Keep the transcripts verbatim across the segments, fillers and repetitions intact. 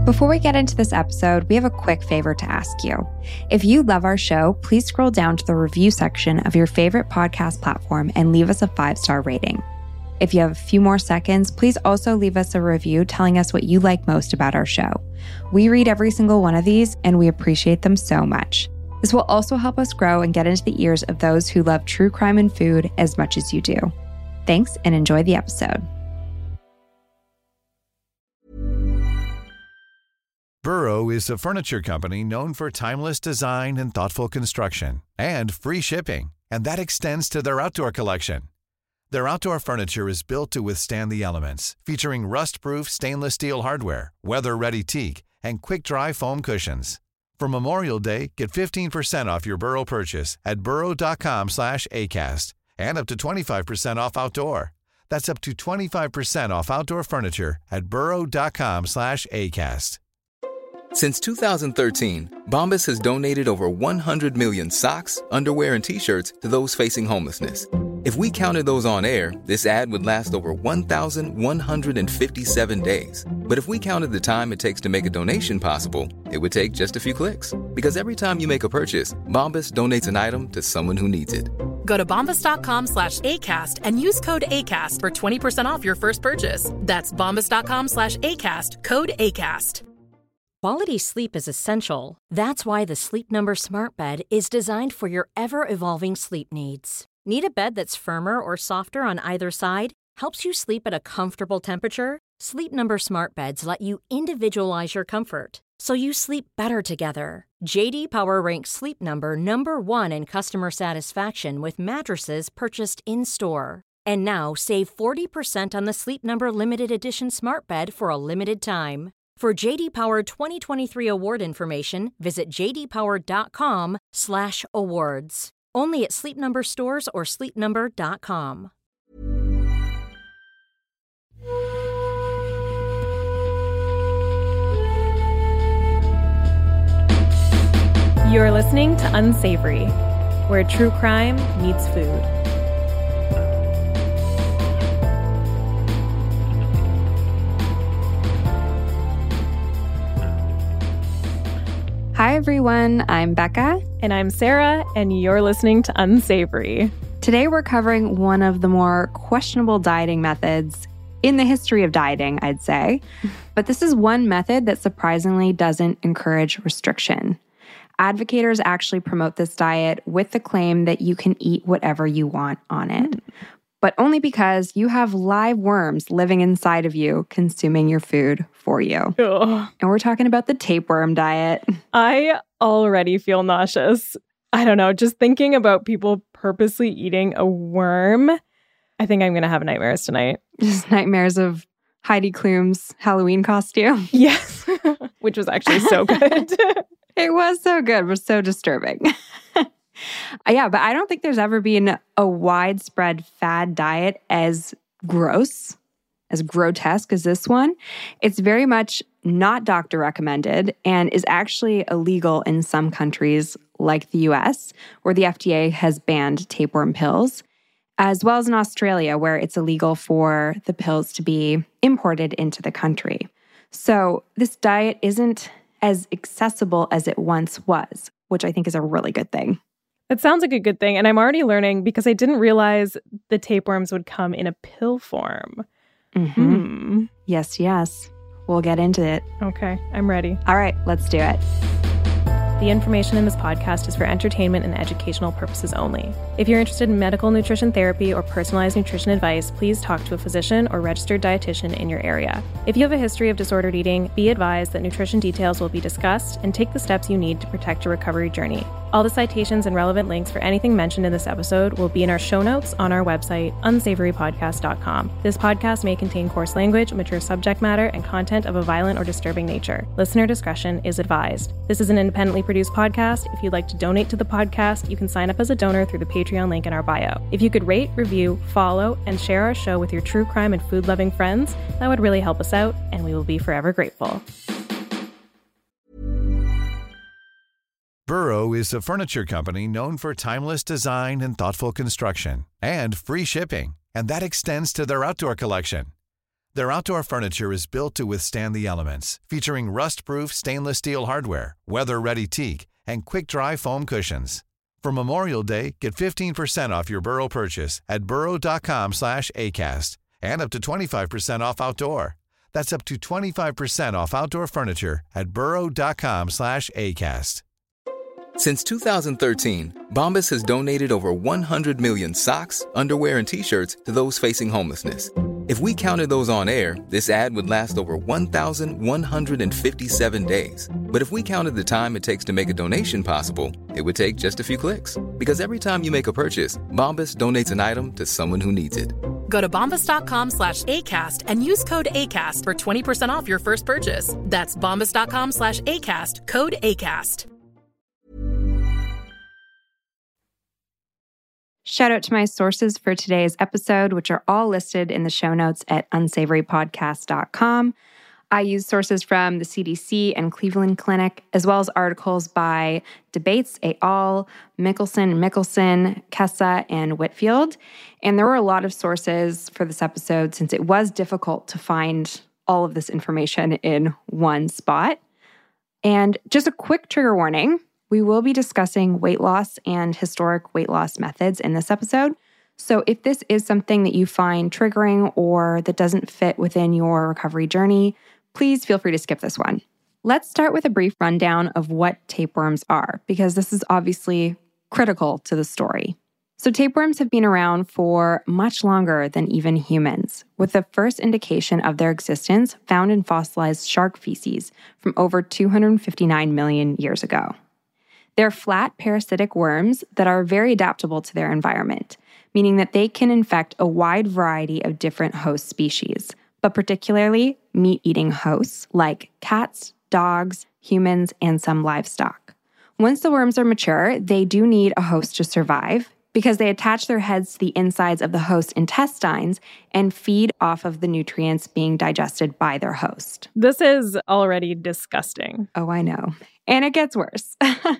Before we get into this episode, we have a quick favor to ask you. If you love our show, please scroll down to the review section of your favorite podcast platform and leave us a five-star rating. If you have a few more seconds, please also leave us a review telling us what you like most about our show. We read every single one of these, and we appreciate them so much. This will also help us grow and get into the ears of those who love true crime and food as much as you do. Thanks, and enjoy the episode. Burrow is a furniture company known for timeless design and thoughtful construction, and free shipping, and that extends to their outdoor collection. Their outdoor furniture is built to withstand the elements, featuring rust-proof stainless steel hardware, weather-ready teak, and quick-dry foam cushions. For Memorial Day, get fifteen percent off your Burrow purchase at burrow.com slash ACAST and up to twenty-five percent off outdoor. That's up to twenty-five percent off outdoor furniture at burrow.com slash ACAST. Since two thousand thirteen, Bombas has donated over one hundred million socks, underwear, and T-shirts to those facing homelessness. If we counted those on air, this ad would last over one thousand one hundred fifty-seven days. But if we counted the time it takes to make a donation possible, it would take just a few clicks. Because every time you make a purchase, Bombas donates an item to someone who needs it. Go to bombas.com slash ACAST and use code ACAST for twenty percent off your first purchase. That's bombas.com slash ACAST, code ACAST. Quality sleep is essential. That's why the Sleep Number Smart Bed is designed for your ever-evolving sleep needs. Need a bed that's firmer or softer on either side? Helps you sleep at a comfortable temperature? Sleep Number Smart Beds let you individualize your comfort, so you sleep better together. J D Power ranks Sleep Number number one in customer satisfaction with mattresses purchased in-store. And now save forty percent on the Sleep Number Limited Edition Smart Bed for a limited time. For J D Power twenty twenty-three award information, visit jdpower.com slash awards. Only at Sleep Number stores or sleep number dot com. You're listening to Unsavory, where true crime meets food. Hi, everyone. I'm Becca. And I'm Sarah, and you're listening to Unsavory. Today, we're covering one of the more questionable dieting methods in the history of dieting, I'd say. But this is one method that surprisingly doesn't encourage restriction. Advocators actually promote this diet with the claim that you can eat whatever you want on it. Mm. But only because you have live worms living inside of you, consuming your food for you. Ugh. And we're talking about the tapeworm diet. I already feel nauseous. I don't know, just thinking about people purposely eating a worm, I think I'm going to have nightmares tonight. Just nightmares of Heidi Klum's Halloween costume. Yes, which was actually so good. It was so good, but so disturbing. Yeah, but I don't think there's ever been a widespread fad diet as gross, as grotesque as this one. It's very much not doctor recommended and is actually illegal in some countries like the U S, where the F D A has banned tapeworm pills, as well as in Australia, where it's illegal for the pills to be imported into the country. So this diet isn't as accessible as it once was, which I think is a really good thing. It sounds like a good thing. And I'm already learning because I didn't realize the tapeworms would come in a pill form. Mm-hmm. Hmm. Yes, yes. We'll get into it. Okay, I'm ready. All right, let's do it. The information in this podcast is for entertainment and educational purposes only. If you're interested in medical nutrition therapy or personalized nutrition advice, please talk to a physician or registered dietitian in your area. If you have a history of disordered eating, be advised that nutrition details will be discussed and take the steps you need to protect your recovery journey. All the citations and relevant links for anything mentioned in this episode will be in our show notes on our website, unsavory podcast dot com. This podcast may contain coarse language, mature subject matter, and content of a violent or disturbing nature. Listener discretion is advised. This is an independently produced podcast. If you'd like to donate to the podcast, you can sign up as a donor through the Patreon link in our bio. If you could rate, review, follow, and share our show with your true crime and food-loving friends, that would really help us out, and we will be forever grateful. Burrow is a furniture company known for timeless design and thoughtful construction and free shipping, and that extends to their outdoor collection. Their outdoor furniture is built to withstand the elements, featuring rust-proof stainless steel hardware, weather-ready teak, and quick-dry foam cushions. For Memorial Day, get fifteen percent off your Burrow purchase at burrow.com slash ACAST and up to twenty-five percent off outdoor. That's up to twenty-five percent off outdoor furniture at burrow.com slash ACAST. Since two thousand thirteen, Bombas has donated over one hundred million socks, underwear, and T-shirts to those facing homelessness. If we counted those on air, this ad would last over one thousand one hundred fifty-seven days. But if we counted the time it takes to make a donation possible, it would take just a few clicks. Because every time you make a purchase, Bombas donates an item to someone who needs it. Go to bombas.com slash ACAST and use code ACAST for twenty percent off your first purchase. That's bombas.com slash ACAST, code ACAST. Shout out to my sources for today's episode, which are all listed in the show notes at unsavory podcast dot com. I use sources from the C D C and Cleveland Clinic, as well as articles by Debates et al., Mickelson and Mickelson, Kessa, and Whitfield. And there were a lot of sources for this episode since it was difficult to find all of this information in one spot. And just a quick trigger warning. We will be discussing weight loss and historic weight loss methods in this episode. So if this is something that you find triggering or that doesn't fit within your recovery journey, please feel free to skip this one. Let's start with a brief rundown of what tapeworms are, because this is obviously critical to the story. So tapeworms have been around for much longer than even humans, with the first indication of their existence found in fossilized shark feces from over two hundred fifty-nine million years ago. They're flat parasitic worms that are very adaptable to their environment, meaning that they can infect a wide variety of different host species, but particularly meat-eating hosts like cats, dogs, humans, and some livestock. Once the worms are mature, they do need a host to survive because they attach their heads to the insides of the host's intestines and feed off of the nutrients being digested by their host. This is already disgusting. Oh, I know. And it gets worse.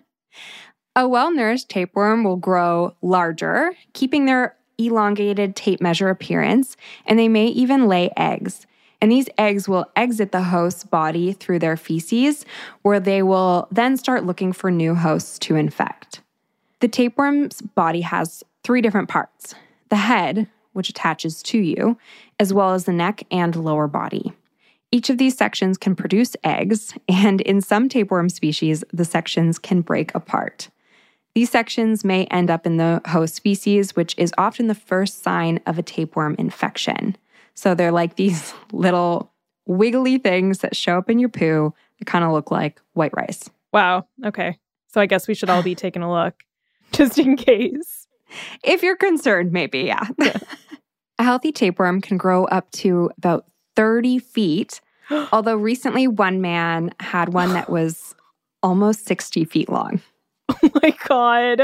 A well-nourished tapeworm will grow larger, keeping their elongated tape measure appearance, and they may even lay eggs. And these eggs will exit the host's body through their feces, where they will then start looking for new hosts to infect. The tapeworm's body has three different parts: the head, which attaches to you, as well as the neck and lower body. Each of these sections can produce eggs, and in some tapeworm species, the sections can break apart. These sections may end up in the host feces, which is often the first sign of a tapeworm infection. So they're like these little wiggly things that show up in your poo that kind of look like white rice. Wow. Okay. So I guess we should all be taking a look, just in case. If you're concerned, maybe, yeah. yeah. A healthy tapeworm can grow up to about thirty feet, although recently one man had one that was almost sixty feet long. Oh my God.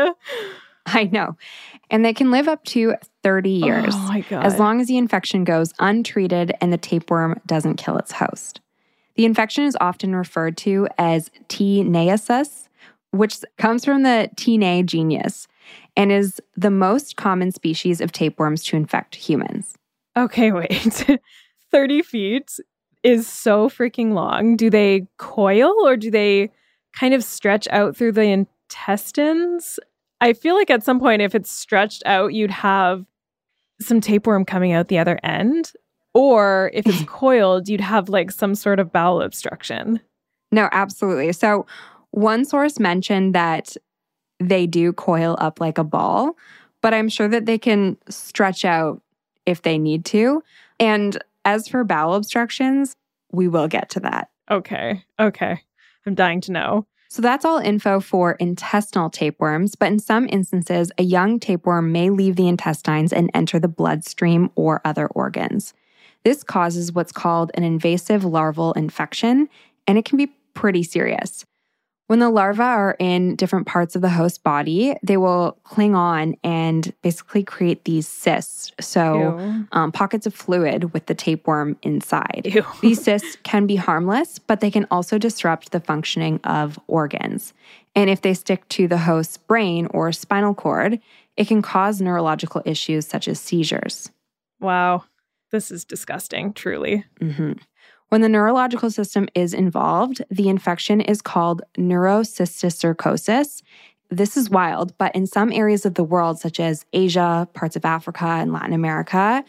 I know. And they can live up to thirty years, oh my God. as long as the infection goes untreated and the tapeworm doesn't kill its host. The infection is often referred to as T. naesus, which comes from the Taenia genus and is the most common species of tapeworms to infect humans. Okay, wait. thirty feet is so freaking long. Do they coil or do they kind of stretch out through the intestines? I feel like at some point, if it's stretched out, you'd have some tapeworm coming out the other end. Or if it's coiled, you'd have like some sort of bowel obstruction. No, absolutely. So one source mentioned that they do coil up like a ball, but I'm sure that they can stretch out if they need to. And as for bowel obstructions, we will get to that. Okay. Okay. I'm dying to know. So that's all info for intestinal tapeworms, but in some instances, a young tapeworm may leave the intestines and enter the bloodstream or other organs. This causes what's called an invasive larval infection, and it can be pretty serious. When the larvae are in different parts of the host body, they will cling on and basically create these cysts, so um, pockets of fluid with the tapeworm inside. Ew. These cysts can be harmless, but they can also disrupt the functioning of organs. And if they stick to the host's brain or spinal cord, it can cause neurological issues such as seizures. Wow. This is disgusting, truly. Mm-hmm. When the neurological system is involved, the infection is called neurocysticercosis. This is wild, but in some areas of the world, such as Asia, parts of Africa, and Latin America,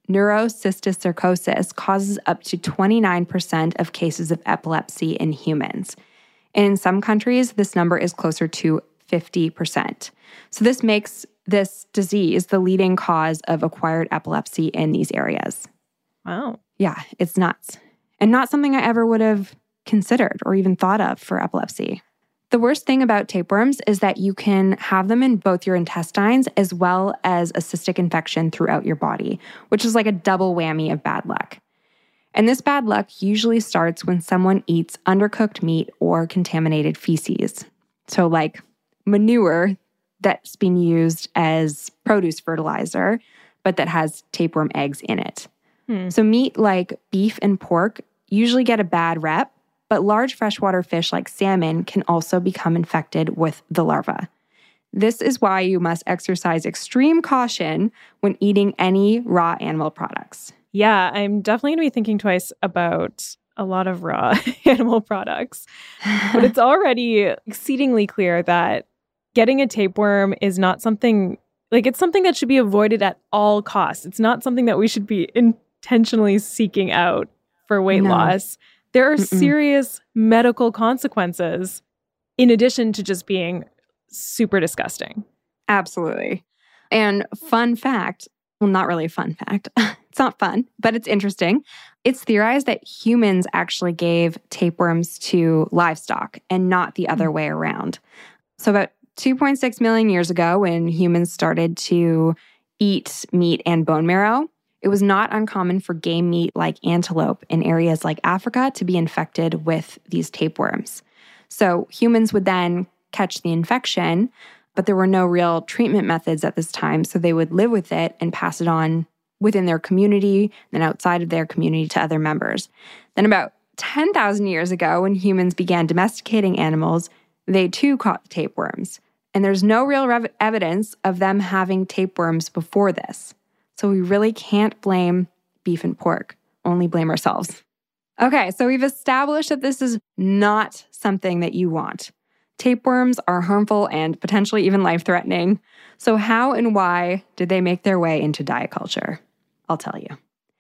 neurocysticercosis causes up to twenty-nine percent of cases of epilepsy in humans. And in some countries, this number is closer to fifty percent. So this makes this disease the leading cause of acquired epilepsy in these areas. Wow. Yeah, it's nuts. And not something I ever would have considered or even thought of for epilepsy. The worst thing about tapeworms is that you can have them in both your intestines as well as a cystic infection throughout your body, which is like a double whammy of bad luck. And this bad luck usually starts when someone eats undercooked meat or contaminated feces. So like manure that's being used as produce fertilizer, but that has tapeworm eggs in it. Hmm. So meat like beef and pork usually get a bad rep, but large freshwater fish like salmon can also become infected with the larva. This is why you must exercise extreme caution when eating any raw animal products. Yeah, I'm definitely going to be thinking twice about a lot of raw animal products. But it's already exceedingly clear that getting a tapeworm is not something, like it's something that should be avoided at all costs. It's not something that we should be intentionally seeking out for weight no. loss. There are Mm-mm. serious medical consequences in addition to just being super disgusting. Absolutely. And fun fact, well, not really a fun fact. It's not fun, but it's interesting. It's theorized that humans actually gave tapeworms to livestock and not the other way around. So about two point six million years ago, when humans started to eat meat and bone marrow, it was not uncommon for game meat like antelope in areas like Africa to be infected with these tapeworms. So humans would then catch the infection, but there were no real treatment methods at this time, so they would live with it and pass it on within their community and outside of their community to other members. Then about ten thousand years ago, when humans began domesticating animals, they too caught the tapeworms. And there's no real rev- evidence of them having tapeworms before this. So we really can't blame beef and pork, only blame ourselves. Okay, so we've established that this is not something that you want. Tapeworms are harmful and potentially even life-threatening. So how and why did they make their way into diet culture? I'll tell you.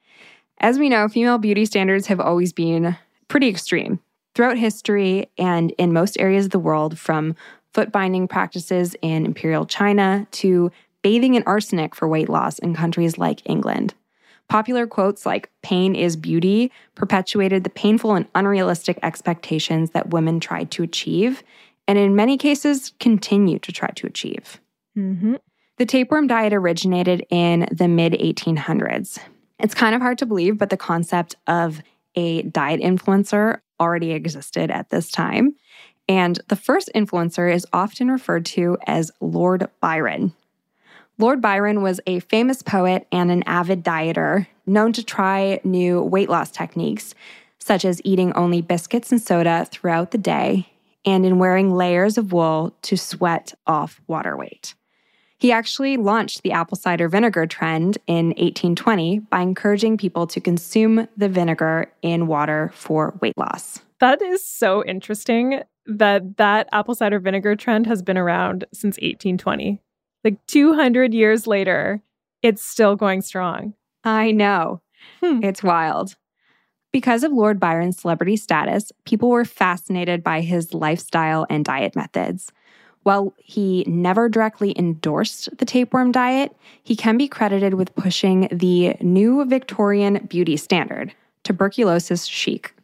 As we know, female beauty standards have always been pretty extreme throughout history and in most areas of the world, from foot binding practices in imperial China to bathing in arsenic for weight loss in countries like England. Popular quotes like "pain is beauty" perpetuated the painful and unrealistic expectations that women tried to achieve, and in many cases continue to try to achieve. Mm-hmm. The tapeworm diet originated in the mid eighteen hundreds. It's kind of hard to believe, but the concept of a diet influencer already existed at this time. And the first influencer is often referred to as Lord Byron. Lord Byron was a famous poet and an avid dieter, known to try new weight loss techniques, such as eating only biscuits and soda throughout the day, and in wearing layers of wool to sweat off water weight. He actually launched the apple cider vinegar trend in eighteen twenty by encouraging people to consume the vinegar in water for weight loss. That is so interesting that that apple cider vinegar trend has been around since eighteen twenty. Like two hundred years later, it's still going strong. I know. Hmm. It's wild. Because of Lord Byron's celebrity status, people were fascinated by his lifestyle and diet methods. While he never directly endorsed the tapeworm diet, he can be credited with pushing the new Victorian beauty standard, tuberculosis chic.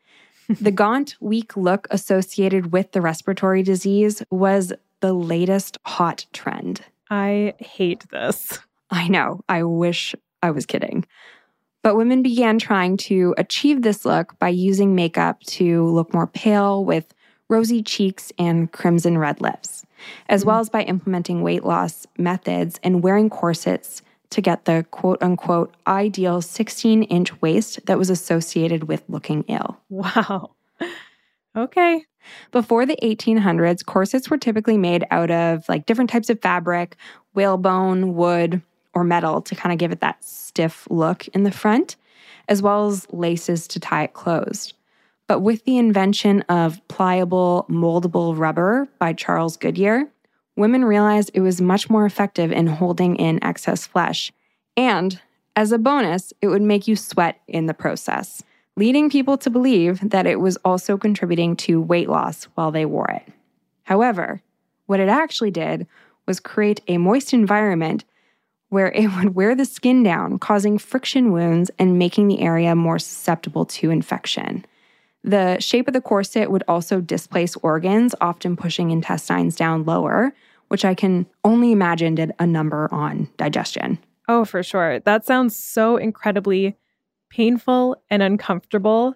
The gaunt, weak look associated with the respiratory disease was the latest hot trend. I hate this. I know. I wish I was kidding. But women began trying to achieve this look by using makeup to look more pale with rosy cheeks and crimson red lips, as well as by implementing weight loss methods and wearing corsets to get the quote-unquote ideal sixteen-inch waist that was associated with looking ill. Wow. Okay. Before the eighteen hundreds, corsets were typically made out of like different types of fabric, whalebone, wood, or metal to kind of give it that stiff look in the front, as well as laces to tie it closed. But with the invention of pliable, moldable rubber by Charles Goodyear, women realized it was much more effective in holding in excess flesh. And as a bonus, it would make you sweat in the process, leading people to believe that it was also contributing to weight loss while they wore it. However, what it actually did was create a moist environment where it would wear the skin down, causing friction wounds and making the area more susceptible to infection. The shape of the corset would also displace organs, often pushing intestines down lower, which I can only imagine did a number on digestion. Oh, for sure. That sounds so incredibly painful and uncomfortable.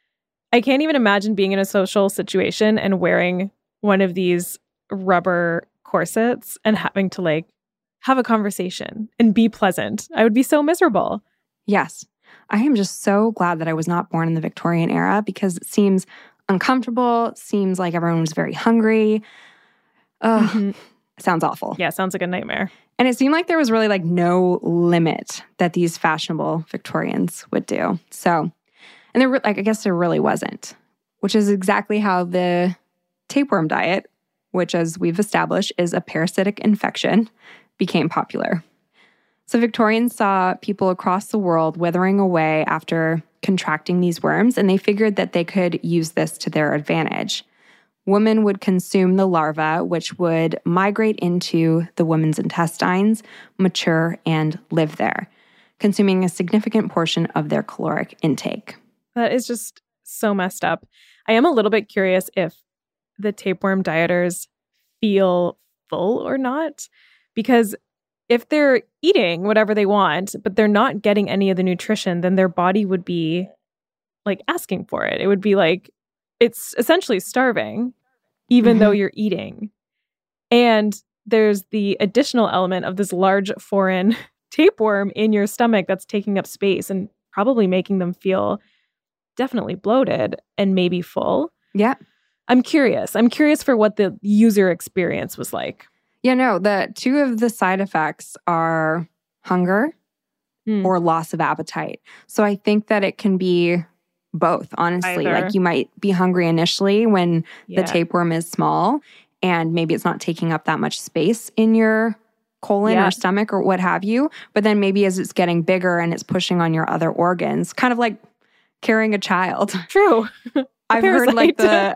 I can't even imagine being in a social situation and wearing one of these rubber corsets and having to like have a conversation and be pleasant. I would be so miserable. Yes. I am just so glad that I was not born in the Victorian era because it seems uncomfortable, seems like everyone was very hungry. Ugh, mm-hmm. Sounds awful. Yeah, sounds like a nightmare. And it seemed like there was really like no limit that these fashionable Victorians would do. So, and there, like, I guess there really wasn't, which is exactly how the tapeworm diet, which as we've established is a parasitic infection, became popular. So Victorians saw people across the world withering away after contracting these worms, and they figured that they could use this to their advantage. Women would consume the larva, which would migrate into the woman's intestines, mature, and live there, consuming a significant portion of their caloric intake. That is just so messed up. I am a little bit curious if the tapeworm dieters feel full or not, because if they're eating whatever they want, but they're not getting any of the nutrition, then their body would be like asking for it. It would be like, it's essentially starving, even mm-hmm. though you're eating. And there's the additional element of this large foreign tapeworm in your stomach that's taking up space and probably making them feel definitely bloated and maybe full. Yeah. I'm curious. I'm curious for what the user experience was like. Yeah, no, the two of the side effects are hunger mm. or loss of appetite. So I think that it can be both, honestly. Either. Like you might be hungry initially when yeah. the tapeworm is small and maybe it's not taking up that much space in your colon yeah. or stomach or what have you. But then maybe as it's getting bigger and it's pushing on your other organs, kind of like carrying a child. True. I've heard like the...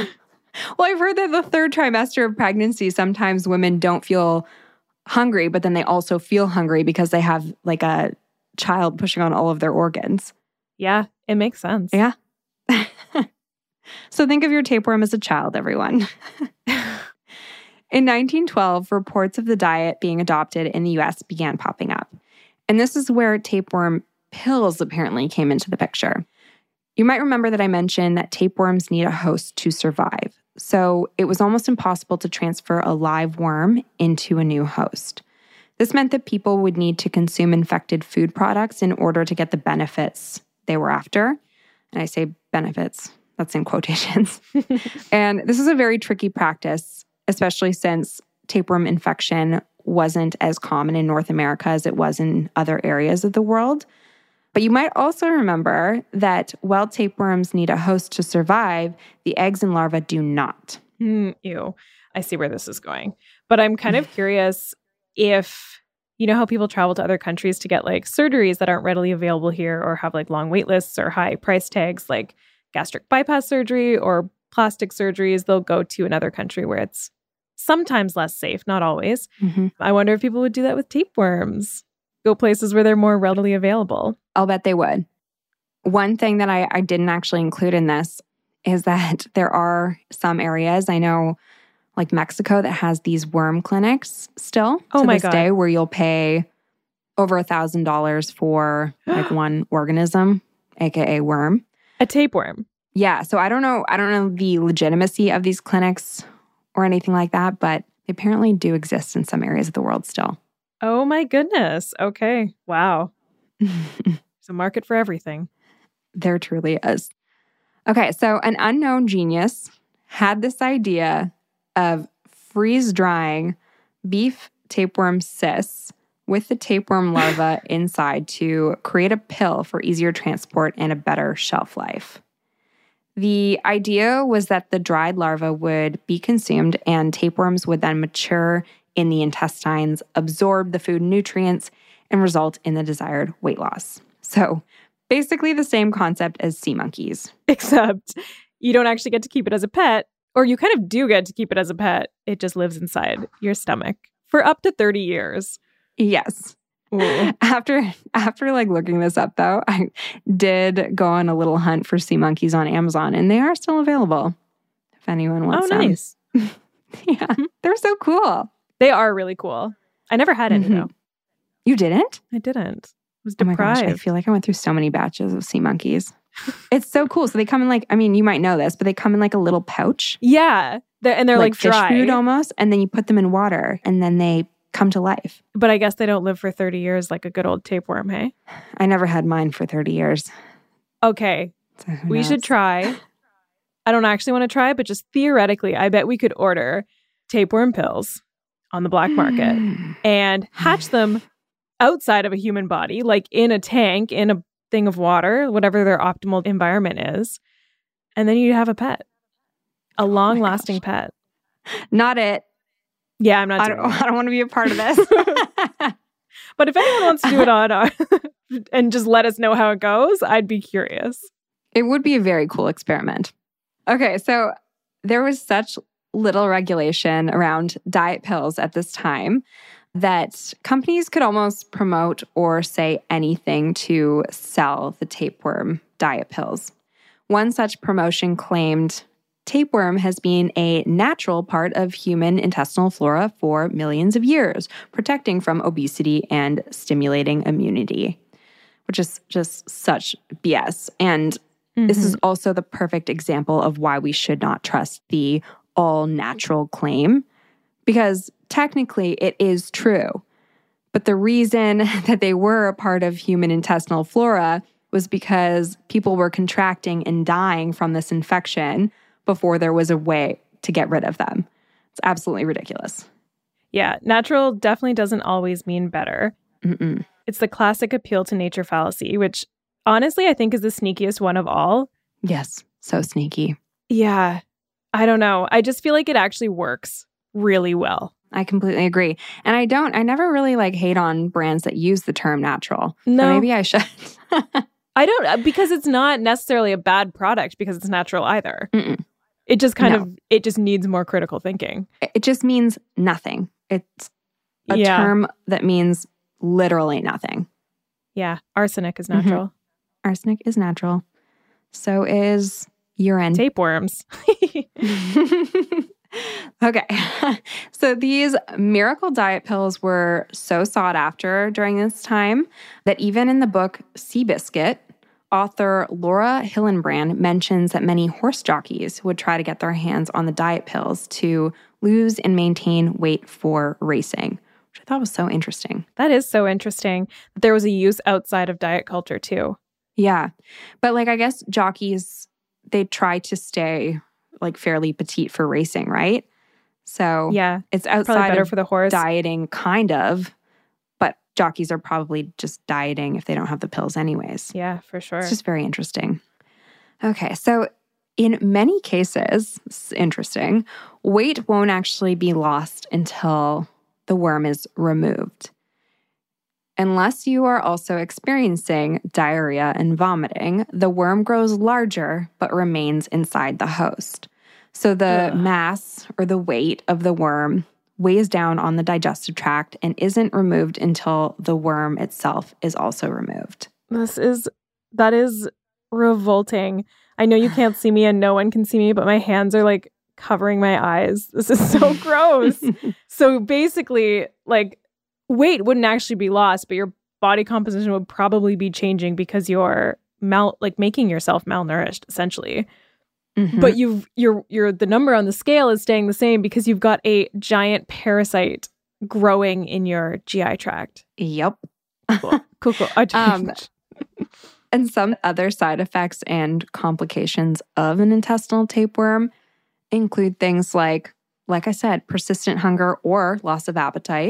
Well, I've heard that the third trimester of pregnancy, sometimes women don't feel hungry, but then they also feel hungry because they have like a child pushing on all of their organs. Yeah, it makes sense. Yeah. So think of your tapeworm as a child, everyone. In nineteen twelve, reports of the diet being adopted in the U S began popping up. And this is where tapeworm pills apparently came into the picture. You might remember that I mentioned that tapeworms need a host to survive. So it was almost impossible to transfer a live worm into a new host. This meant that people would need to consume infected food products in order to get the benefits they were after. And I say benefits, that's in quotations. And this is a very tricky practice, especially since tapeworm infection wasn't as common in North America as it was in other areas of the world. But you might also remember that while tapeworms need a host to survive, the eggs and larvae do not. Mm, ew. I see where this is going. But I'm kind of curious if, you know how people travel to other countries to get like surgeries that aren't readily available here or have like long wait lists or high price tags, like gastric bypass surgery or plastic surgeries, they'll go to another country where it's sometimes less safe, not always. Mm-hmm. I wonder if people would do that with tapeworms. Go places where they're more readily available. I'll bet they would. One thing that I, I didn't actually include in this is that there are some areas, I know like Mexico, that has these worm clinics still oh to my this God. day where you'll pay over a thousand dollars for like one organism, aka worm. A tapeworm. Yeah. So I don't know, I don't know the legitimacy of these clinics or anything like that, but they apparently do exist in some areas of the world still. Oh my goodness. Okay. Wow. There's a market for everything. There truly is. Okay, so an unknown genius had this idea of freeze-drying beef tapeworm cysts with the tapeworm larva inside to create a pill for easier transport and a better shelf life. The idea was that the dried larva would be consumed and tapeworms would then mature in the intestines, absorb the food and nutrients, and result in the desired weight loss. So basically the same concept as sea monkeys. Except you don't actually get to keep it as a pet, or you kind of do get to keep it as a pet. It just lives inside your stomach for up to thirty years. Yes. Ooh. After after like looking this up though, I did go on a little hunt for sea monkeys on Amazon, and they are still available if anyone wants them. Oh, nice. Yeah, they're so cool. They are really cool. I never had any mm-hmm. though. You didn't? I didn't. I was deprived. Oh my gosh, I feel like I went through so many batches of sea monkeys. It's so cool. So they come in like, I mean, you might know this, but they come in like a little pouch. Yeah. They're, and they're like, like fish dry. food almost. And then you put them in water and then they come to life. But I guess they don't live for thirty years like a good old tapeworm, hey? I never had mine for thirty years. Okay. So we should try. I don't actually want to try, but just theoretically, I bet we could order tapeworm pills on the black market and hatch them outside of a human body, like in a tank, in a thing of water, whatever their optimal environment is. And then you have a pet, a long-lasting oh pet. Not it. Yeah, I'm not I doing don't, it. I don't want to be a part of this. But if anyone wants to do it on our and just let us know how it goes, I'd be curious. It would be a very cool experiment. Okay, so there was such little regulation around diet pills at this time that companies could almost promote or say anything to sell the tapeworm diet pills. One such promotion claimed tapeworm has been a natural part of human intestinal flora for millions of years, protecting from obesity and stimulating immunity, which is just such B S. And mm-hmm. this is also the perfect example of why we should not trust the all-natural claim, because technically it is true. But the reason that they were a part of human intestinal flora was because people were contracting and dying from this infection before there was a way to get rid of them. It's absolutely ridiculous. Yeah, natural definitely doesn't always mean better. Mm-mm. It's the classic appeal to nature fallacy, which honestly I think is the sneakiest one of all. Yes, so sneaky. Yeah, I don't know. I just feel like it actually works really well. I completely agree. And I don't, I never really like hate on brands that use the term natural. No. So maybe I should. I don't, because it's not necessarily a bad product because it's natural either. Mm-mm. It just kind no. of, it just needs more critical thinking. It just means nothing. It's a yeah. term that means literally nothing. Yeah. Arsenic is natural. Mm-hmm. Arsenic is natural. So is urine. Tapeworms. Okay. So these miracle diet pills were so sought after during this time that even in the book Seabiscuit, author Laura Hillenbrand mentions that many horse jockeys would try to get their hands on the diet pills to lose and maintain weight for racing, which I thought was so interesting. That is so interesting. There was a use outside of diet culture too. Yeah. But like, I guess jockeys, they try to stay like fairly petite for racing, right? So yeah, it's outside probably better of for the horse. Dieting, kind of. But jockeys are probably just dieting if they don't have the pills anyways. Yeah, for sure. It's just very interesting. Okay, so in many cases, this is interesting, weight won't actually be lost until the worm is removed. Unless you are also experiencing diarrhea and vomiting, the worm grows larger but remains inside the host. So the Ugh. mass or the weight of the worm weighs down on the digestive tract and isn't removed until the worm itself is also removed. This is, that is revolting. I know you can't see me and no one can see me, but my hands are like covering my eyes. This is so gross. So basically, like, weight wouldn't actually be lost, but your body composition would probably be changing because you're mal like making yourself malnourished, essentially. Mm-hmm. But you've you're you're the number on the scale is staying the same because you've got a giant parasite growing in your G I tract. Yep. Cool. Cool. cool. um, and some other side effects and complications of an intestinal tapeworm include things like, like I said, persistent hunger or loss of appetite,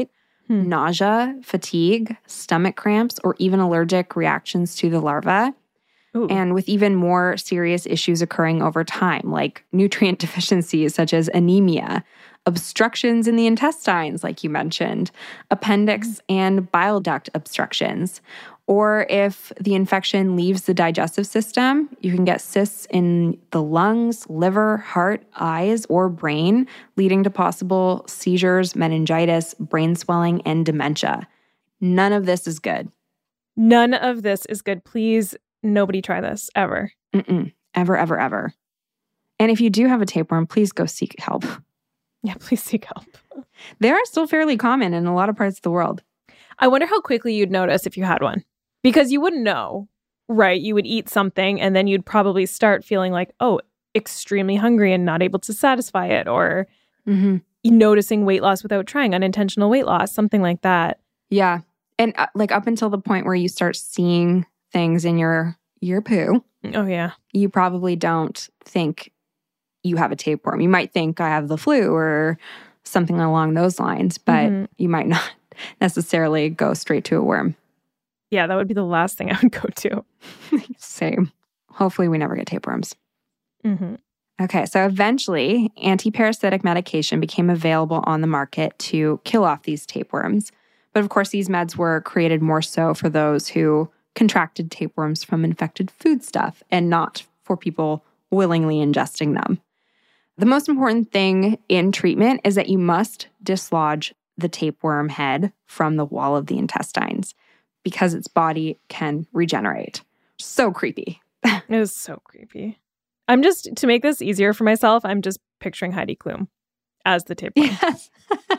hmm. nausea, fatigue, stomach cramps, or even allergic reactions to the larva. Ooh. And with even more serious issues occurring over time, like nutrient deficiencies such as anemia, obstructions in the intestines, like you mentioned, appendix and bile duct obstructions. Or if the infection leaves the digestive system, you can get cysts in the lungs, liver, heart, eyes, or brain, leading to possible seizures, meningitis, brain swelling, and dementia. None of this is good. None of this is good. Please, nobody try this ever. Mm-mm. Ever, ever, ever. And if you do have a tapeworm, please go seek help. Yeah, please seek help. They are still fairly common in a lot of parts of the world. I wonder how quickly you'd notice if you had one. Because you wouldn't know, right? You would eat something and then you'd probably start feeling like, oh, extremely hungry and not able to satisfy it. Or mm-hmm. noticing weight loss without trying, unintentional weight loss, something like that. Yeah. And uh, like up until the point where you start seeing things in your, your poo. Oh, yeah. You probably don't think you have a tapeworm. You might think I have the flu or something along those lines, but mm-hmm. you might not necessarily go straight to a worm. Yeah, that would be the last thing I would go to. Same. Hopefully we never get tapeworms. Mm-hmm. Okay, so eventually antiparasitic medication became available on the market to kill off these tapeworms. But of course, these meds were created more so for those who contracted tapeworms from infected foodstuff and not for people willingly ingesting them. The most important thing in treatment is that you must dislodge the tapeworm head from the wall of the intestines because its body can regenerate. So creepy. It is so creepy. I'm just, to make this easier for myself, I'm just picturing Heidi Klum as the tapeworm. Yes.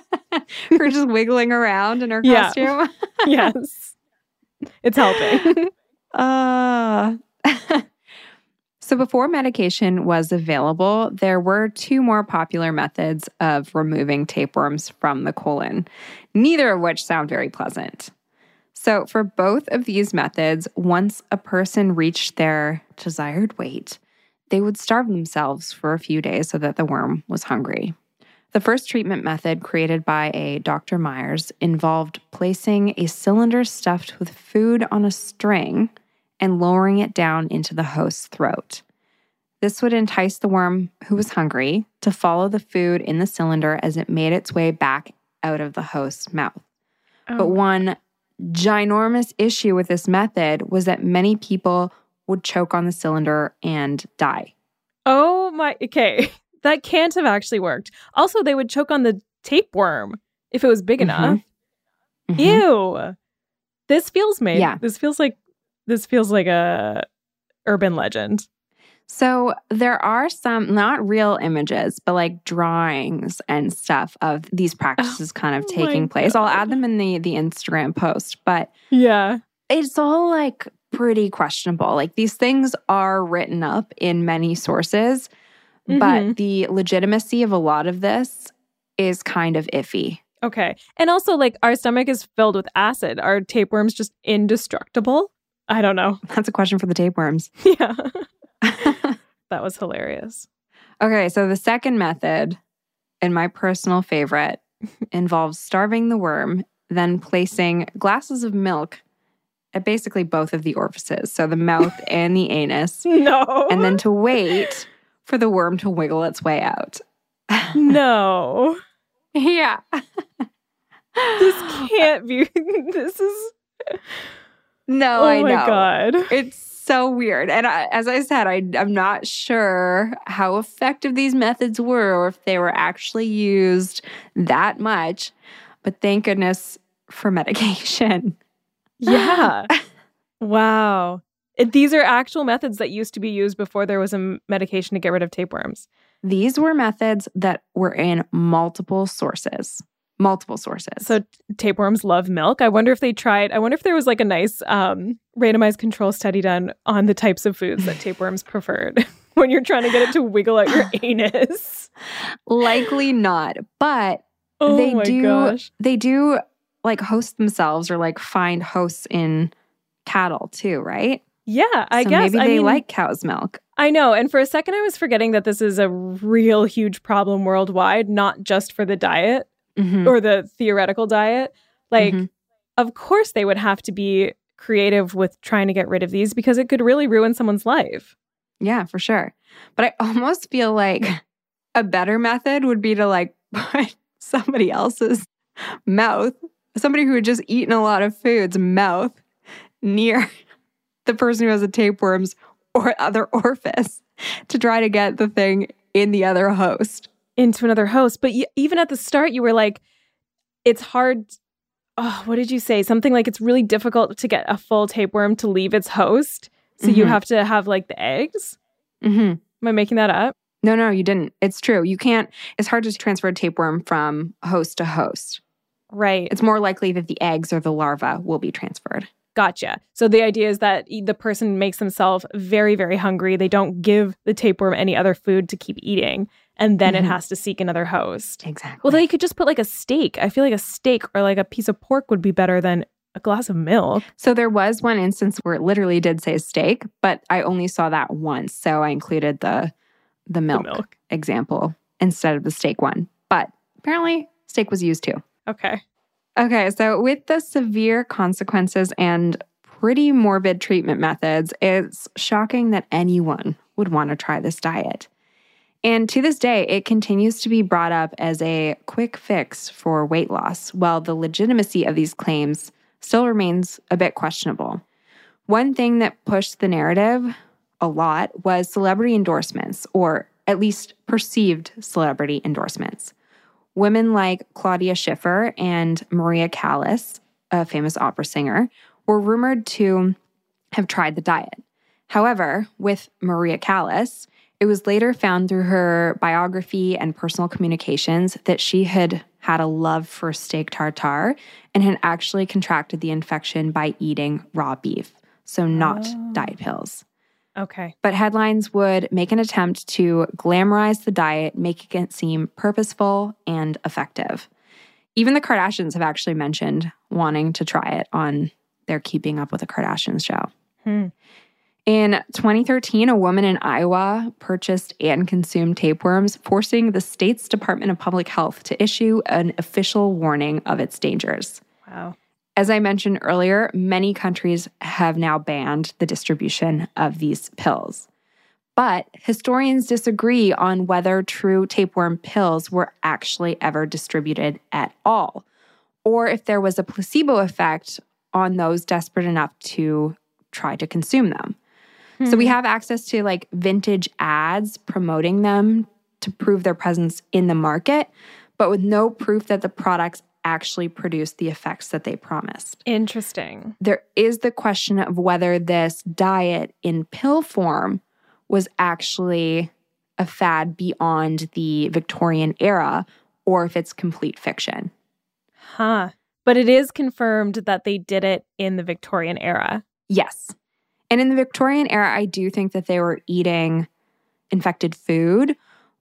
We're just wiggling around in her costume. Yeah. Yes. It's helping. uh, so before medication was available, there were two more popular methods of removing tapeworms from the colon, neither of which sound very pleasant. So for both of these methods, once a person reached their desired weight, they would starve themselves for a few days so that the worm was hungry. The first treatment method created by a Doctor Myers involved placing a cylinder stuffed with food on a string and lowering it down into the host's throat. This would entice the worm who was hungry to follow the food in the cylinder as it made its way back out of the host's mouth. Oh. But one ginormous issue with this method was that many people would choke on the cylinder and die. Oh my, okay. That can't have actually worked. Also, they would choke on the tapeworm if it was big mm-hmm. enough. Mm-hmm. Ew. This feels made. Yeah. This feels like this feels like a urban legend. So there are some, not real images, but like drawings and stuff of these practices oh, kind of taking place. God. I'll add them in the, the Instagram post, but yeah, it's all like pretty questionable. Like these things are written up in many sources, mm-hmm. but the legitimacy of a lot of this is kind of iffy. Okay. And also like our stomach is filled with acid. Are tapeworms just indestructible? I don't know. That's a question for the tapeworms. Yeah. That was hilarious. Okay, so the second method, and my personal favorite, involves starving the worm, then placing glasses of milk at basically both of the orifices, so the mouth and the anus. No. And then to wait for the worm to wiggle its way out. No. Yeah. This can't be. This is... No, oh I know. Oh my God. It's so weird. And I, as I said, I, I'm not sure how effective these methods were or if they were actually used that much. But thank goodness for medication. Yeah. Wow. It, these are actual methods that used to be used before there was a medication to get rid of tapeworms. These were methods that were in multiple sources. Multiple sources. So tapeworms love milk. I wonder if they tried, I wonder if there was like a nice um, randomized control study done on the types of foods that tapeworms preferred when you're trying to get it to wiggle out your anus. Likely not. But oh they my do gosh. they do like host themselves or like find hosts in cattle too, right? Yeah, I so guess. Maybe I they mean, like cow's milk. I know. And for a second I was forgetting that this is a real huge problem worldwide, not just for the diet. Mm-hmm. Or the theoretical diet. Like, Mhm. of course they would have to be creative with trying to get rid of these because it could really ruin someone's life. Yeah, for sure. But I almost feel like a better method would be to like put somebody else's mouth, somebody who had just eaten a lot of food's mouth near the person who has a tapeworm's or other orifice to try to get the thing in the other host. Into another host. But y- even at the start, you were like, it's hard. Oh, what did you say? Something like it's really difficult to get a full tapeworm to leave its host. So you Mhm. have to have like the eggs. Mm-hmm. Am I making that up? No, no, you didn't. It's true. You can't, it's hard to transfer a tapeworm from host to host. Right. It's more likely that the eggs or the larva will be transferred. Gotcha. So the idea is that e- the person makes themselves very, very hungry. They don't give the tapeworm any other food to keep eating. And then Mhm. it has to seek another host. Exactly. Well, they could just put like a steak. I feel like a steak or like a piece of pork would be better than a glass of milk. So there was one instance where it literally did say steak, but I only saw that once. So I included the the milk, The milk. example instead of the steak one. But apparently steak was used too. Okay. Okay, so with the severe consequences and pretty morbid treatment methods, it's shocking that anyone would want to try this diet. And to this day, it continues to be brought up as a quick fix for weight loss, while the legitimacy of these claims still remains a bit questionable. One thing that pushed the narrative a lot was celebrity endorsements, or at least perceived celebrity endorsements. Women like Claudia Schiffer and Maria Callas, a famous opera singer, were rumored to have tried the diet. However, with Maria Callas, it was later found through her biography and personal communications that she had had a love for steak tartare and had actually contracted the infection by eating raw beef, so not Oh. diet pills. Okay. But headlines would make an attempt to glamorize the diet, making it seem purposeful and effective. Even the Kardashians have actually mentioned wanting to try it on their Keeping Up with the Kardashians show. Hmm. In twenty thirteen, a woman in Iowa purchased and consumed tapeworms, forcing the state's Department of Public Health to issue an official warning of its dangers. Wow. As I mentioned earlier, many countries have now banned the distribution of these pills. But historians disagree on whether true tapeworm pills were actually ever distributed at all, or if there was a placebo effect on those desperate enough to try to consume them. So we have access to like vintage ads promoting them to prove their presence in the market, but with no proof that the products actually produce the effects that they promised. Interesting. There is the question of whether this diet in pill form was actually a fad beyond the Victorian era or if it's complete fiction. Huh. But it is confirmed that they did it in the Victorian era. Yes. And in the Victorian era, I do think that they were eating infected food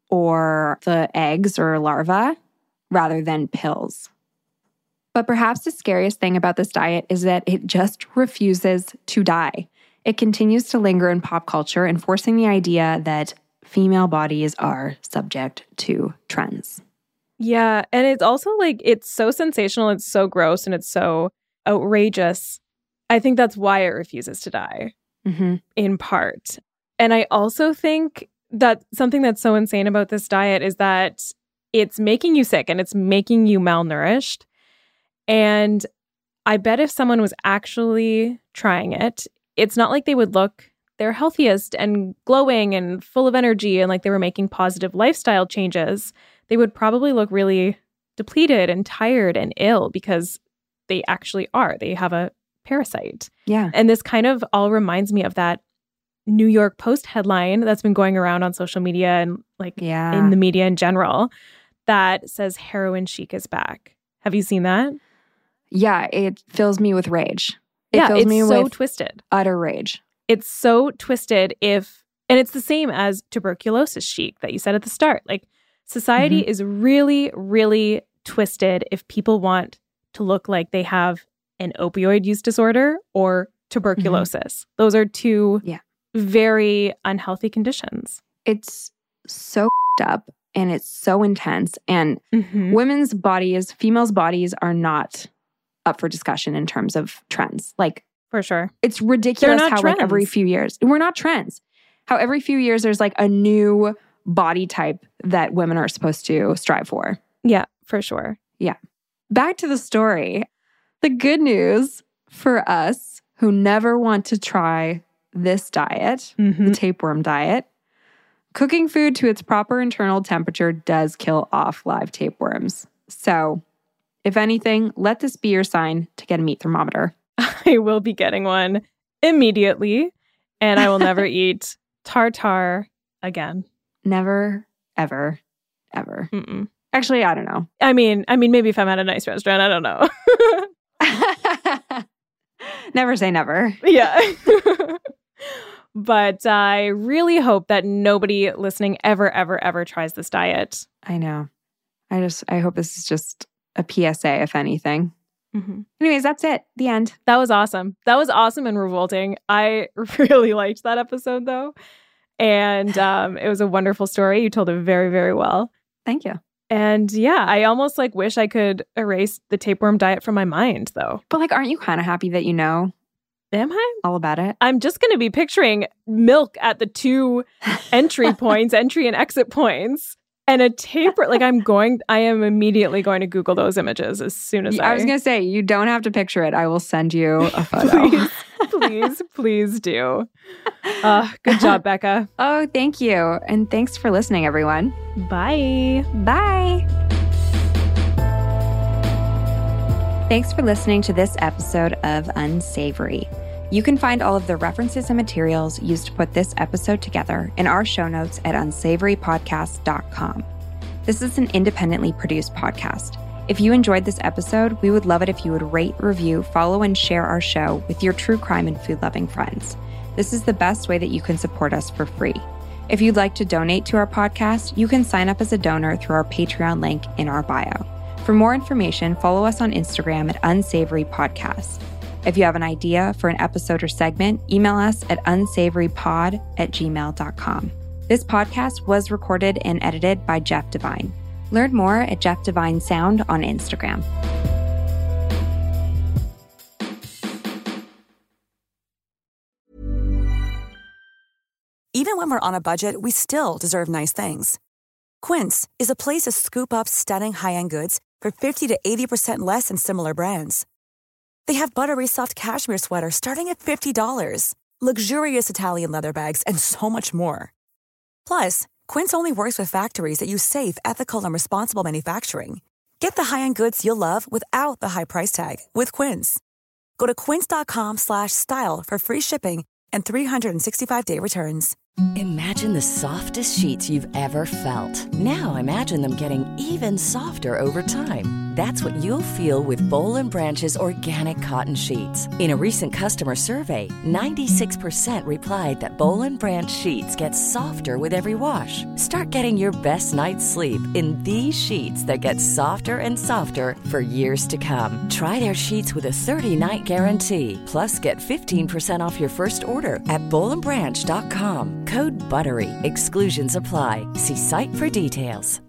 or the eggs or larvae rather than pills. But perhaps the scariest thing about this diet is that it just refuses to die. It continues to linger in pop culture, enforcing the idea that female bodies are subject to trends. Yeah. And it's also like, it's so sensational, it's so gross, and it's so outrageous. I think that's why it refuses to die, Mm-hmm. in part. And I also think that something that's so insane about this diet is that it's making you sick and it's making you malnourished. And I bet if someone was actually trying it, it's not like they would look their healthiest and glowing and full of energy and like they were making positive lifestyle changes. They would probably look really depleted and tired and ill because they actually are. They have a parasite. Yeah. And this kind of all reminds me of that New York Post headline that's been going around on social media and like Yeah. in the media in general that says heroin chic is back. Have you seen that? Yeah, it fills me with rage. It yeah, fills it's me so with twisted. utter rage. It's so twisted if, and it's the same as tuberculosis chic that you said at the start. Like society Mm-hmm. is really, really twisted if people want to look like they have an opioid use disorder or tuberculosis. Mm-hmm. Those are two Yeah. very unhealthy conditions. It's so f***ed up and it's so intense. And Mm-hmm. women's bodies, females' bodies are not up for discussion in terms of trends. Like, For sure. it's ridiculous They're not how like every trends. few years, we're not trends, how every few years there's like a new body type that women are supposed to strive for. Yeah, for sure. Yeah. Back to the story. The good news for us who never want to try this diet, Mhm. the tapeworm diet, cooking food to its proper internal temperature does kill off live tapeworms. So, if anything, let this be your sign to get a meat thermometer. I will be getting one immediately, and I will never eat tartare again. Never, ever, ever. Mm-mm. Actually, I don't know. I mean, I mean, maybe if I'm at a nice restaurant, I don't know. Never say never. Yeah. But I really hope that nobody listening ever, ever, ever tries this diet. I know. I just, I hope this is just a P S A, if anything. Mm-hmm. Anyways, that's it. The end. That was awesome. That was awesome and revolting. I really liked that episode, though. And um, it was a wonderful story. You told it very, very well. Thank you. And yeah, I almost like wish I could erase the tapeworm diet from my mind, though. But like, aren't you kind of happy that you know Am I? all about it? I'm just going to be picturing milk at the two entry points, entry and exit points, and a taper. Like I'm going, I am immediately going to Google those images as soon as I. I was going to say, you don't have to picture it. I will send you a photo. please, please, please do. Uh, good job, Becca. Oh, thank you. And thanks for listening, everyone. Bye. Bye. Thanks for listening to this episode of Unsavory. You can find all of the references and materials used to put this episode together in our show notes at unsavory podcast dot com. This is an independently produced podcast. If you enjoyed this episode, we would love it if you would rate, review, follow, and share our show with your true crime and food-loving friends. This is the best way that you can support us for free. If you'd like to donate to our podcast, you can sign up as a donor through our Patreon link in our bio. For more information, follow us on Instagram at Unsavory Podcast. If you have an idea for an episode or segment, email us at unsavorypod at gmail dot com. This podcast was recorded and edited by Jeff Devine. Learn more at Jeff Devine Sound on Instagram. Even when we're on a budget, we still deserve nice things. Quince is a place to scoop up stunning high-end goods for fifty to eighty percent less than similar brands. They have buttery soft cashmere sweaters starting at fifty dollars, luxurious Italian leather bags, and so much more. Plus, Quince only works with factories that use safe, ethical, and responsible manufacturing. Get the high-end goods you'll love without the high price tag with Quince. Go to quince.com slash style for free shipping and three sixty-five day returns. Imagine the softest sheets you've ever felt. Now imagine them getting even softer over time. That's what you'll feel with Boll and Branch's organic cotton sheets. In a recent customer survey, ninety-six percent replied that Boll and Branch sheets get softer with every wash. Start getting your best night's sleep in these sheets that get softer and softer for years to come. Try their sheets with a thirty-night guarantee. Plus, get fifteen percent off your first order at boll and branch dot com. Code BUTTERY. Exclusions apply. See site for details.